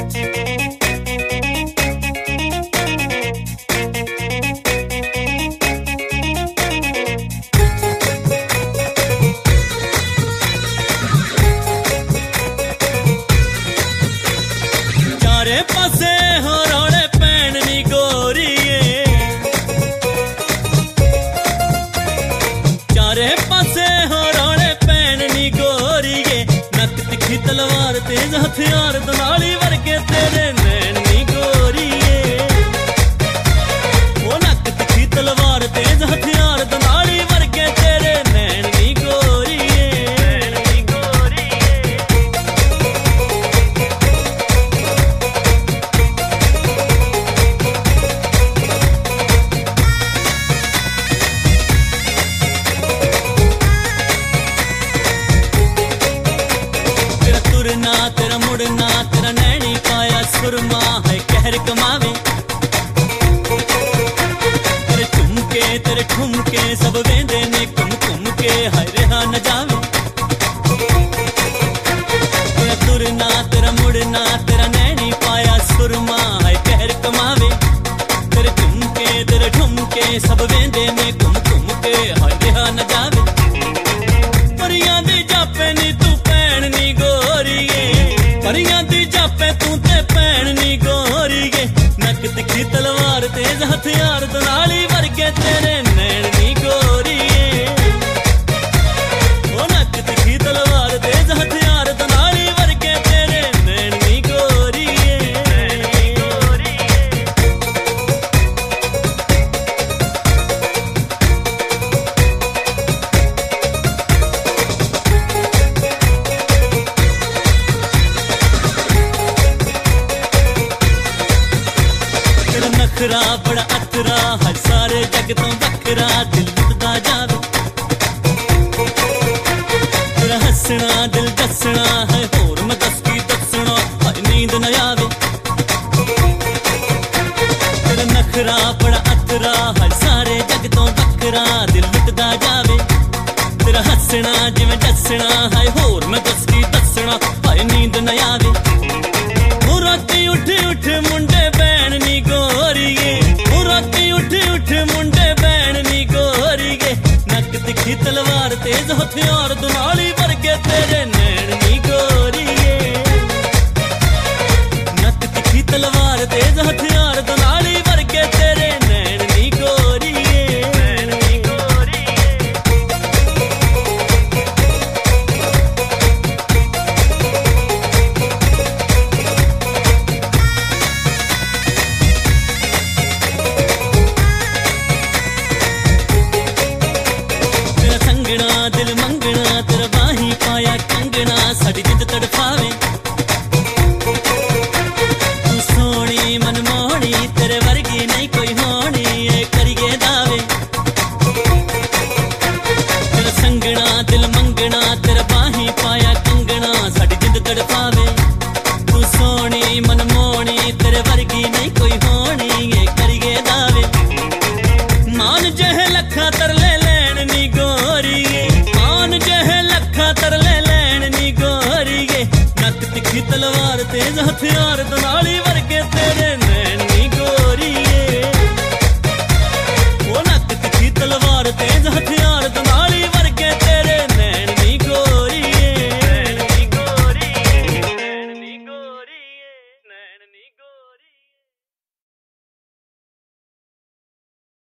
चारे पासे हो रौले पैण नी गोरीए, चारे पासे हो रौले पैण नी गोरीए। नक तिखी तलवार तेज हथियार दनाली वर्गे तेरे नैन नी गोरीए। ओ नक तिखी तलवार तेज हथियार दनाली वर्गे तेरे नैन नी गोरीए, नैन नी गोरीए। तेरा तुरना तेरा मुड़ना तेरा नैनी पाया सुरमा है कहर कमावे। तेरे ठुमके सब वेंदे ने घुम घुम के हाय रेहा न जावे। तेरा तुरना तेरा मुड़ना तेरा नैनी पाया सुरमा है कहर कमावे। तेरे ठुमके सब वेंदे ने घुम घुम के हाय रेहा न जावे। परियां दी जापे नी तू पैण नी गोरीए, परियां दी जापे तू ते पैण नी गोरीए। नक तिखी तलवार तेज हथियार दनाली वर्गे तेरे नैन नी गोरीए। ओ नक तिखी तलवार तेज हथियार दनाली वर्गे तेरे नैन नी गोरीए, नैन नी गोरीए। तेरा नखरा बड़ा अतरा हर सारे जग तो बखरा दिल लुटदा जावे। तेरा हसना दिल दसना है होर मैं दस की दसना हाय नींद न आवे। तेरा नखरा बड़ा अतरा हर सारे जग तो बखरा दिल लुटदा जावे। तेरा हसना जिवें दसना है होर मैं दस की दसना हाय नींद न आवे। ओ राती उठ उठ मुंडे बैण नी गोरीए, ओ राती उठ उठ मुंडे बैण नी गोरीए। नक तिखी तलवार तेज हथियार दुनाली वर्गे तेरे नैन नी गोरीए। नक तिखी तलवार तेज हथियार दुनाली वर्गे तेरे नैन नी गोरीए, नैन नी गोरीए। तेरा संगना दिल मंगना तेरा बाही पाया कंगना साडी जिंद तड़फावे। तू सोहनी मनमोहनी तेरे वर्गी नहीं कोई होनी ए करिए दावे। तेरा संगना दिल मंगना तेरा बाही पाया कंगना साडी जिंद तड़फावे। तू सोहनी मनमोहनी तेरे वर्गी नहीं कोई होनी ए करिए दावे। मान जह लखा तरले लैण नी गोरीए, मान जह लखा तरले लैण नी गोरीए। नक तिखी तलवार तेज हथियार दनाली वर्गे तेरे